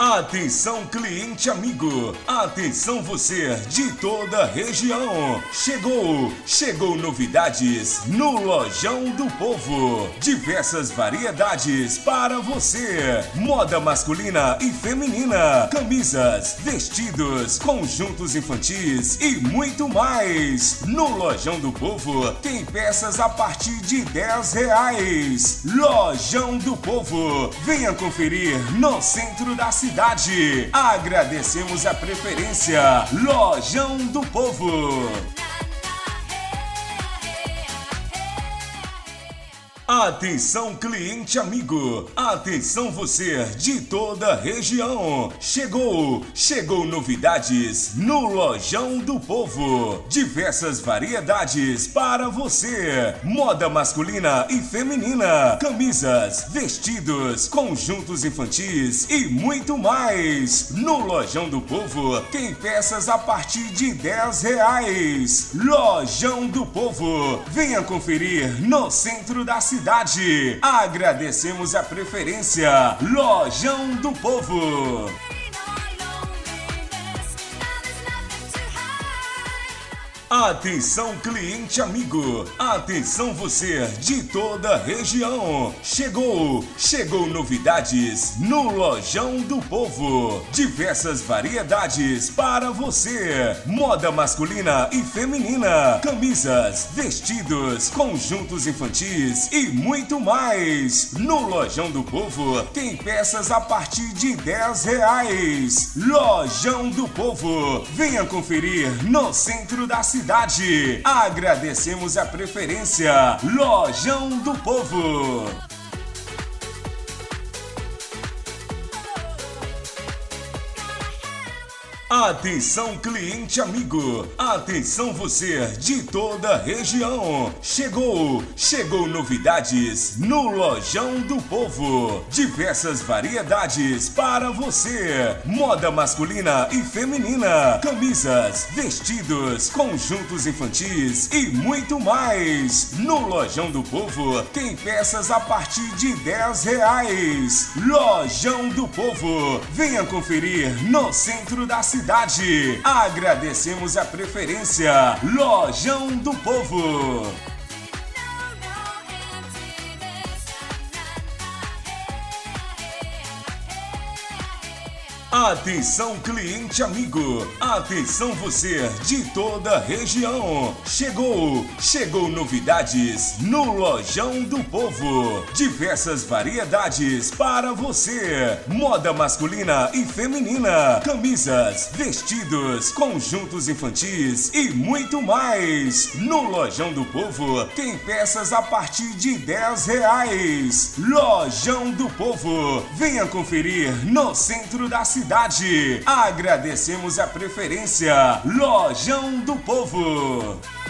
Atenção cliente amigo, atenção você de toda a região. Chegou novidades no Lojão do Povo. Diversas variedades para você. Moda masculina e feminina, camisas, vestidos, conjuntos infantis e muito mais. No Lojão do Povo tem peças a partir de R$10. Lojão do Povo, venha conferir no centro da cidade. Agradecemos a preferência. Lojão do Povo. Atenção cliente amigo, atenção você de toda a região. Chegou novidades no Lojão do Povo. Diversas variedades para você. Moda masculina e feminina, camisas, vestidos, conjuntos infantis e muito mais. No Lojão do Povo tem peças a partir de R$10. Lojão do Povo, venha conferir no centro da cidade. Agradecemos a preferência. Lojão do Povo. Atenção cliente amigo, atenção você de toda a região. Chegou novidades no Lojão do Povo. Diversas variedades para você. Moda masculina e feminina, camisas, vestidos, conjuntos infantis e muito mais. No Lojão do Povo tem peças a partir de R$10. Lojão do Povo, venha conferir no centro da cidade. Agradecemos a preferência. Lojão do Povo. Atenção cliente amigo, atenção você de toda a região. Chegou novidades no Lojão do Povo. Diversas variedades para você. Moda masculina e feminina, camisas, vestidos, conjuntos infantis e muito mais. No Lojão do Povo tem peças a partir de R$10. Lojão do Povo, venha conferir no centro da cidade. Agradecemos a preferência. Lojão do Povo. Atenção cliente amigo, atenção você de toda a região. Chegou novidades no Lojão do Povo. Diversas variedades para você. Moda masculina e feminina, camisas, vestidos, conjuntos infantis e muito mais. No Lojão do Povo tem peças a partir de R$10. Lojão do Povo, venha conferir no centro da cidade. Agradecemos a preferência. Lojão do Povo.